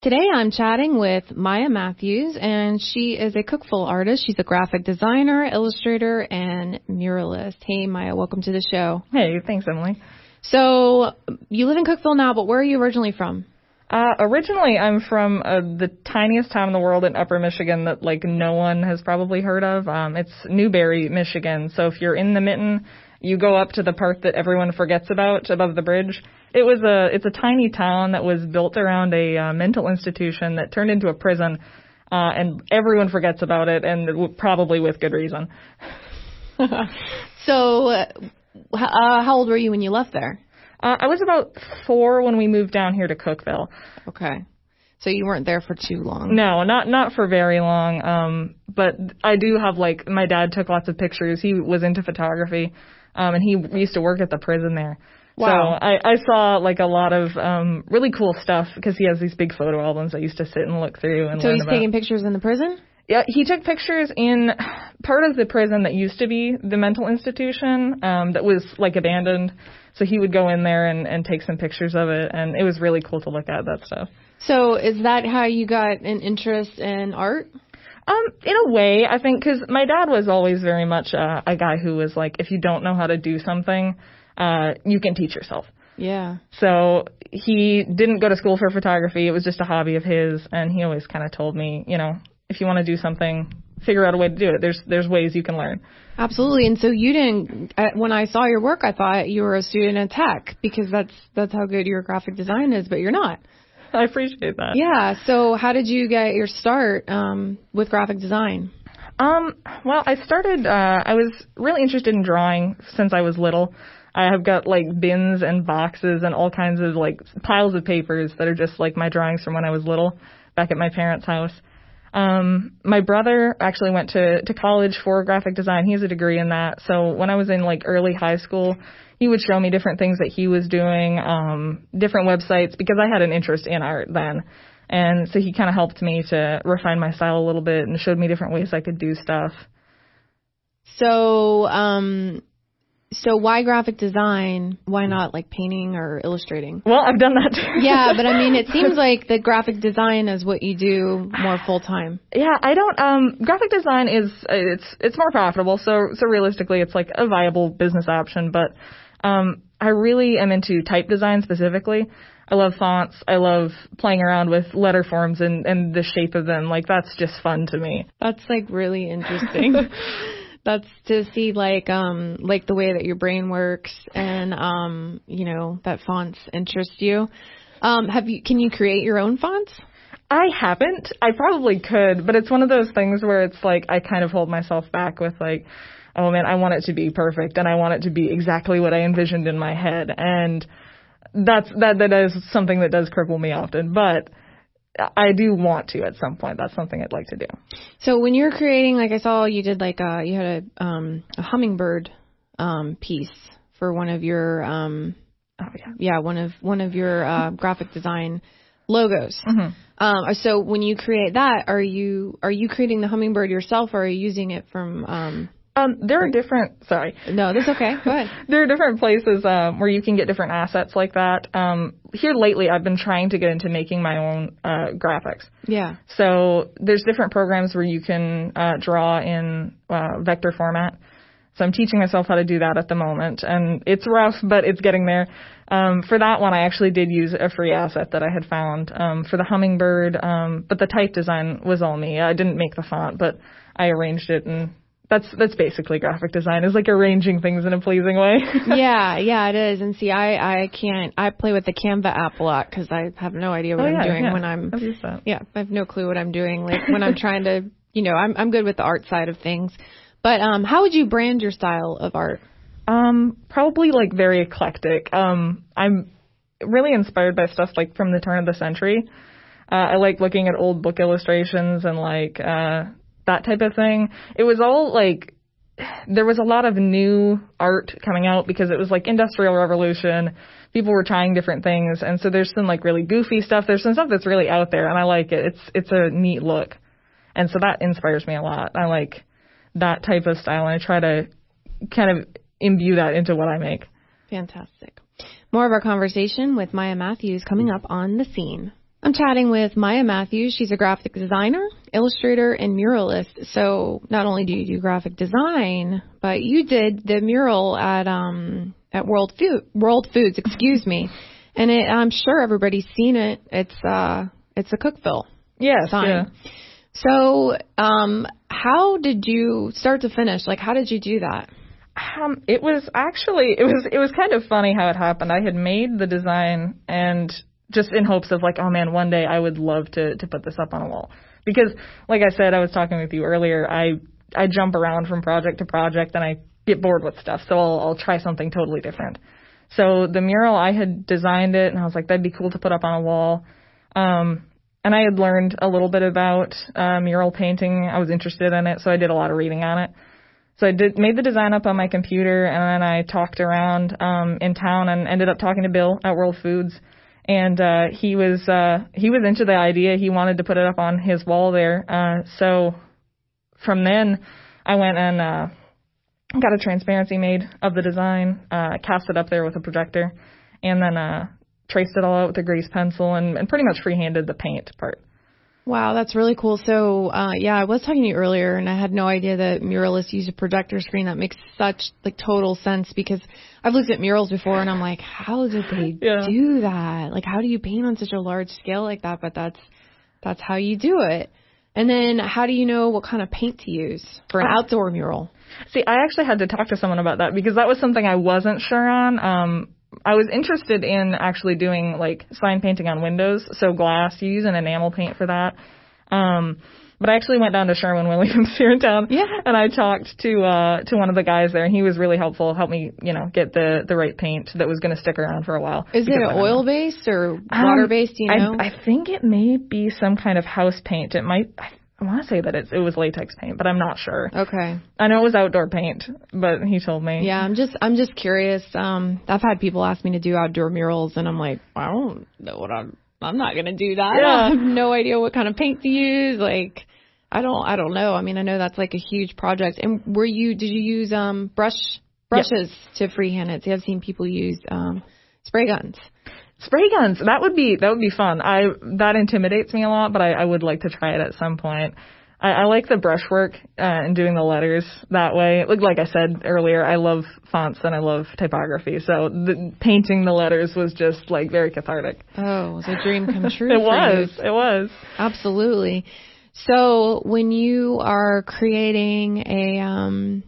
Today I'm chatting with Maya Matthews, and she is a Cookeville artist. She's a graphic designer, illustrator, and muralist. Hey, Maya, welcome to the show. Hey, thanks, Emily. So you live in Cookeville now, but where are you originally from? Originally, I'm from the tiniest town in the world in Upper Michigan that, no one has probably heard of. It's Newberry, Michigan. So if you're in the Mitten, you go up to the part that everyone forgets about above the bridge. It's a tiny town that was built around a mental institution that turned into a prison, and everyone forgets about it, and probably with good reason. So how old were you when you left there? I was about 4 when we moved down here to Cookeville. Okay. So you weren't there for too long? No, not for very long. But I do have, my dad took lots of pictures. He was into photography, and he used to work at the prison there. Wow. So I saw, a lot of really cool stuff because he has these big photo albums I used to sit and look through and So learn he's taking pictures in the prison? Yeah, he took pictures in part of the prison that used to be the mental institution that was, abandoned. So he would go in there and take some pictures of it, and it was really cool to look at that stuff. So is that how you got an interest in art? In a way, I think, because my dad was always very much a guy who was if you don't know how to do something, you can teach yourself. Yeah. So he didn't go to school for photography. It was just a hobby of his, and he always kind of told me, if you want to do something, figure out a way to do it. There's ways you can learn. Absolutely. And so you didn't, when I saw your work, I thought you were a student at Tech because that's how good your graphic design is, but you're not. I appreciate that. Yeah. So how did you get your start with graphic design? Well, I started, I was really interested in drawing since I was little. I have got bins and boxes and all kinds of piles of papers that are just my drawings from when I was little back at my parents' house. My brother actually went to college for graphic design. He has a degree in that. So when I was in early high school, he would show me different things that he was doing, different websites, because I had an interest in art then. And so he kind of helped me to refine my style a little bit and showed me different ways I could do stuff. So why graphic design? Why not painting or illustrating? Well, I've done that too. Yeah, but I mean, it seems like the graphic design is what you do more full time. Yeah, I don't, graphic design it's more profitable. So realistically, it's a viable business option. But, I really am into type design specifically. I love fonts. I love playing around with letter forms and the shape of them. That's just fun to me. That's really interesting. That's to see the way that your brain works and that fonts interest you. Can you create your own fonts? I haven't. I probably could, but it's one of those things where it's I kind of hold myself back with oh man, I want it to be perfect and I want it to be exactly what I envisioned in my head, and that is something that does cripple me often, but I do want to at some point. That's something I'd like to do. So when you're creating, I saw you did you had a hummingbird piece for one of your one of your graphic design logos. Mm-hmm. So when you create that, are you creating the hummingbird yourself, or are you using it from? There are different. Sorry. No, that's okay. Go ahead. There are different places where you can get different assets like that. Here lately, I've been trying to get into making my own graphics. Yeah. So there's different programs where you can draw in vector format. So I'm teaching myself how to do that at the moment, and it's rough, but it's getting there. For that one, I actually did use a free asset that I had found for the hummingbird, but the type design was all me. I didn't make the font, but I arranged it, and that's basically graphic design, is arranging things in a pleasing way. Yeah, it is. And see, I play with the Canva app a lot because I have no idea what I'm doing when I'm. I've used that. Yeah, I have no clue what I'm doing. When I'm trying to, I'm good with the art side of things. But how would you brand your style of art? Probably very eclectic. I'm really inspired by stuff from the turn of the century. I like looking at old book illustrations and that type of thing. It was all there was a lot of new art coming out because it was Industrial Revolution. People were trying different things, and so there's some really goofy stuff. There's some stuff that's really out there, and I like it. It's a neat look, and so that inspires me a lot. I like that type of style, and I try to kind of imbue that into what I make. Fantastic. More of our conversation with Maya Matthews coming up on The Scene. I'm chatting with Maya Matthews. She's a graphic designer, illustrator, and muralist. So not only do you do graphic design, but you did the mural at World Foods, excuse me. And I'm sure everybody's seen it. It's a Cookeville sign. Yeah. So how did you start to finish? Like, how did you do that? It was kind of funny how it happened. I had made the design and just in hopes of like, oh man, one day I would love to put this up on a wall. Because like I said, I was talking with you earlier, I jump around from project to project and I get bored with stuff. So I'll try something totally different. So the mural, I had designed it and I was like, that'd be cool to put up on a wall. And I had learned a little bit about mural painting. I was interested in it, so I did a lot of reading on it. So I made the design up on my computer, and then I talked around in town and ended up talking to Bill at World Foods. And he was into the idea. He wanted to put it up on his wall there. So from then, I went and got a transparency made of the design, cast it up there with a projector, and then traced it all out with a grease pencil and pretty much freehanded the paint part. Wow, that's really cool. So, I was talking to you earlier, and I had no idea that muralists use a projector screen. That makes such, like, total sense because I've looked at murals before, and I'm like, how did they do that? Like, how do you paint on such a large scale like that? But that's how you do it. And then how do you know what kind of paint to use for an outdoor mural? See, I actually had to talk to someone about that because that was something I wasn't sure on. I was interested in actually doing like sign painting on windows, so glass. You use an enamel paint for that. But I actually went down to Sherwin-Williams here in town, and I talked to one of the guys there, and he was really helpful, helped me, get the right paint that was going to stick around for a while. Is it oil based or water based? Do you know? I think it may be some kind of house paint. It might. I want to say that it was latex paint, but I'm not sure. Okay. I know it was outdoor paint, but he told me. Yeah, I'm just curious. I've had people ask me to do outdoor murals, and I'm like, I don't know what I'm not gonna do that. Yeah. I have no idea what kind of paint to use. Like, I don't know. I mean, I know that's like a huge project. And did you use brushes to freehand it? See, I've seen people use spray guns. Spray guns, that would be fun. That intimidates me a lot, but I would like to try it at some point. I like the brushwork and doing the letters that way. Like I said earlier, I love fonts and I love typography, so painting the letters was just like very cathartic. Oh, it was a dream come true. It was. Absolutely. So when you are creating a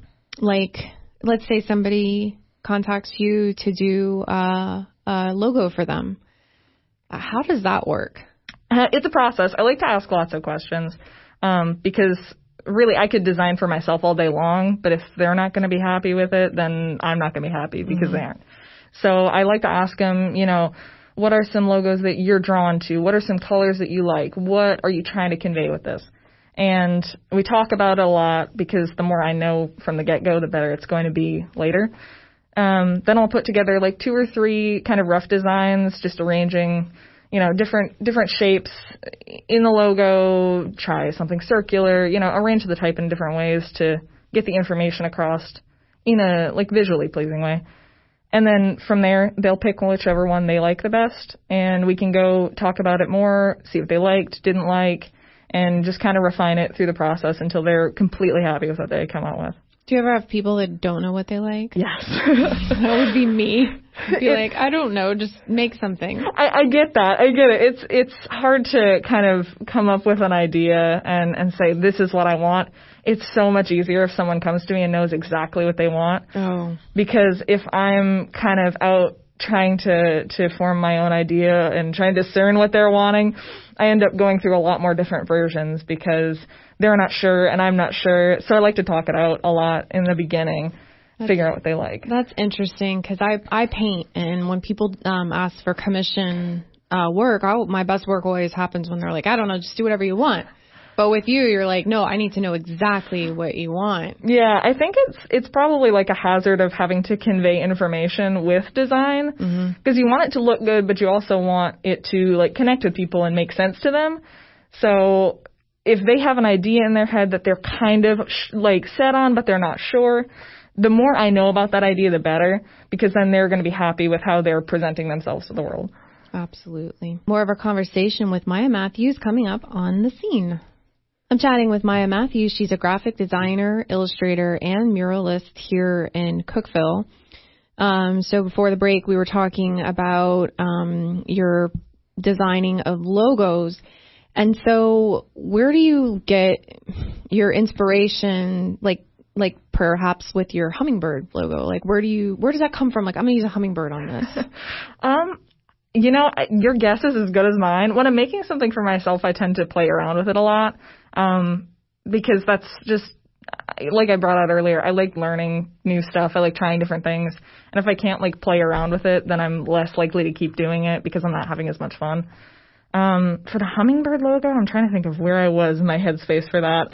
let's say somebody contacts you to do a logo for them, how does that work? It's a process. I like to ask lots of questions because really I could design for myself all day long, but if they're not going to be happy with it, then I'm not going to be happy because they aren't. So I like to ask them, what are some logos that you're drawn to? What are some colors that you like? What are you trying to convey with this? And we talk about it a lot because the more I know from the get-go, the better it's going to be later. Then I'll put together like 2 or 3 kind of rough designs, just arranging, different shapes in the logo, try something circular, arrange the type in different ways to get the information across in a like visually pleasing way. And then from there, they'll pick whichever one they like the best, and we can go talk about it more, see what they liked, didn't like, and just kind of refine it through the process until they're completely happy with what they come out with. Do you ever have people that don't know what they like? Yes. That would be me. I'd be like, I don't know, just make something. I get that. I get it. It's hard to kind of come up with an idea and say, this is what I want. It's so much easier if someone comes to me and knows exactly what they want. Oh. Because if I'm kind of out trying to form my own idea and trying to discern what they're wanting, I end up going through a lot more different versions because they're not sure and I'm not sure. So I like to talk it out a lot in the beginning, figure out what they like. That's interesting because I paint, and when people ask for commission work, my best work always happens when they're like, I don't know, just do whatever you want. But with you, you're like, no, I need to know exactly what you want. Yeah, I think it's probably like a hazard of having to convey information with design because you want it to look good, but you also want it to like connect with people and make sense to them. So if they have an idea in their head that they're kind of like set on, but they're not sure, the more I know about that idea, the better, because then they're going to be happy with how they're presenting themselves to the world. Absolutely. More of our conversation with Maya Matthews coming up on The Scene. I'm chatting with Maya Matthews. She's a graphic designer, illustrator, and muralist here in Cookeville. So before the break, we were talking about your designing of logos. And so where do you get your inspiration, like perhaps with your hummingbird logo? Like where does that come from? Like, I'm going to use a hummingbird on this. Your guess is as good as mine. When I'm making something for myself, I tend to play around with it a lot. Because that's just, like I brought out earlier, I like learning new stuff. I like trying different things. And if I can't like play around with it, then I'm less likely to keep doing it because I'm not having as much fun. For the hummingbird logo, I'm trying to think of where I was in my headspace for that.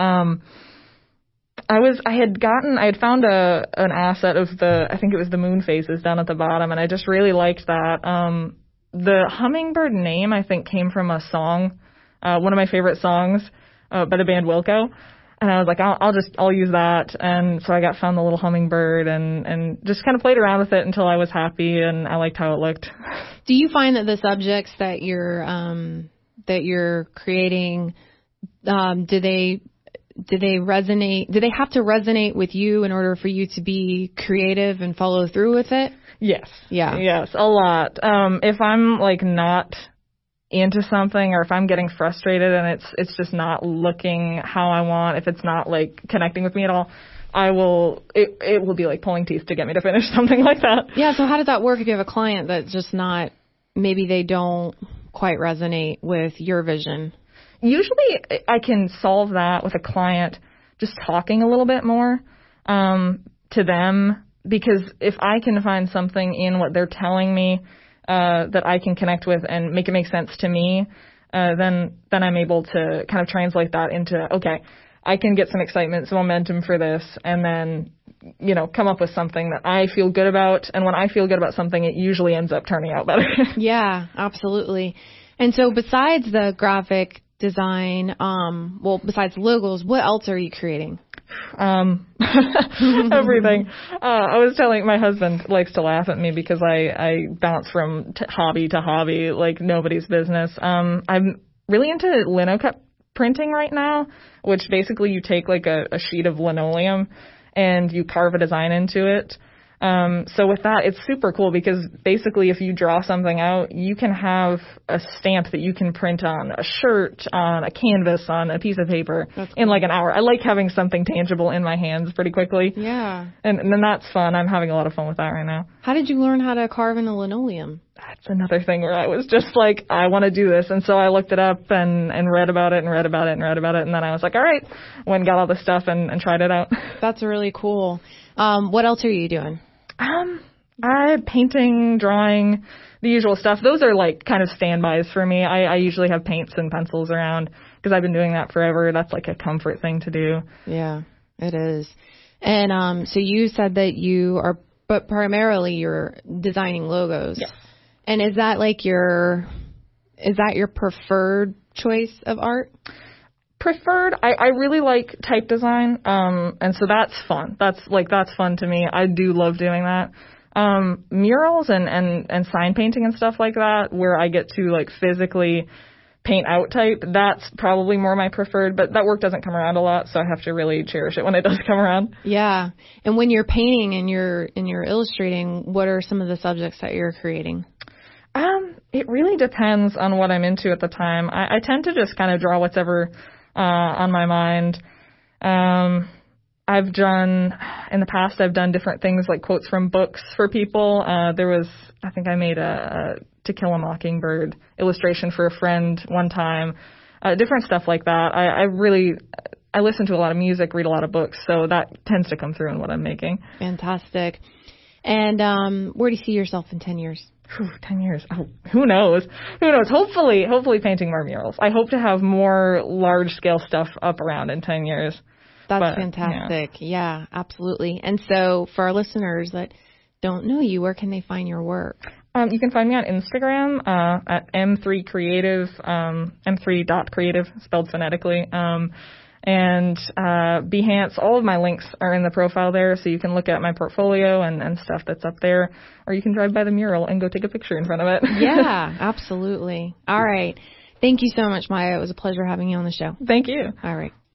I had found an asset of I think it was the moon phases down at the bottom, and I just really liked that. The hummingbird name, I think, came from a song, one of my favorite songs, by the band Wilco. And I was like, I'll use that. And so I found the little hummingbird and just kind of played around with it until I was happy and I liked how it looked. Do you find that the subjects that you're creating, do they resonate? Do they have to resonate with you in order for you to be creative and follow through with it? Yes. Yeah. Yes, a lot. If I'm like not into something, or if I'm getting frustrated and it's just not looking how I want, if it's not like connecting with me at all, it will be like pulling teeth to get me to finish something like that. Yeah, so how does that work if you have a client that's just not, maybe they don't quite resonate with your vision? Usually I can solve that with a client just talking a little bit more to them, because if I can find something in what they're telling me that I can connect with and make it make sense to me, then I'm able to kind of translate that into, okay, I can get some excitement, some momentum for this, and then, come up with something that I feel good about. And when I feel good about something, it usually ends up turning out better. Yeah, absolutely. And so besides the graphic design, besides logos, what else are you creating? Everything. I was telling my husband likes to laugh at me because I bounce from hobby to hobby like nobody's business. I'm really into lino cut printing right now, which basically you take like a sheet of linoleum and you carve a design into it. So with that, it's super cool because basically if you draw something out, you can have a stamp that you can print on a shirt, on a canvas, on a piece of paper in like an hour. I like having something tangible in my hands pretty quickly. Yeah. And then that's fun. I'm having a lot of fun with that right now. How did you learn how to carve in the linoleum? That's another thing where I was just like, I want to do this. And so I looked it up and read about it and read about it and read about it. And then I was like, all right, went and got all this stuff and tried it out. That's really cool. What else are you doing? Painting, drawing, the usual stuff. Those are like kind of standbys for me. I usually have paints and pencils around because I've been doing that forever. That's like a comfort thing to do. Yeah, it is. And so you said that but primarily you're designing logos. Yes. And is that your preferred choice of art? Preferred, I really like type design, and so that's fun. That's fun to me. I do love doing that. Murals and sign painting and stuff like that, where I get to like physically paint out type, that's probably more my preferred, but that work doesn't come around a lot, so I have to really cherish it when it does come around. Yeah. And when you're painting and you're illustrating, what are some of the subjects that you're creating? It really depends on what I'm into at the time. I tend to just kind of draw what's ever on my mind. In the past, I've done different things like quotes from books for people. I think I made a To Kill a Mockingbird illustration for a friend one time. Different stuff like that. I listen to a lot of music, read a lot of books, so that tends to come through in what I'm making. Fantastic. And where do you see yourself in 10 years? 10 years. Oh, who knows? Hopefully painting more murals. I hope to have more large-scale stuff up around in 10 years. That's fantastic. Yeah, absolutely. And so for our listeners that don't know you, where can they find your work? You can find me on Instagram at M3Creative, M3.creative, spelled phonetically. And and Behance. All of my links are in the profile there, so you can look at my portfolio and stuff that's up there, or you can drive by the mural and go take a picture in front of it. Yeah, absolutely. All right. Thank you so much, Maya. It was a pleasure having you on the show. Thank you. All right.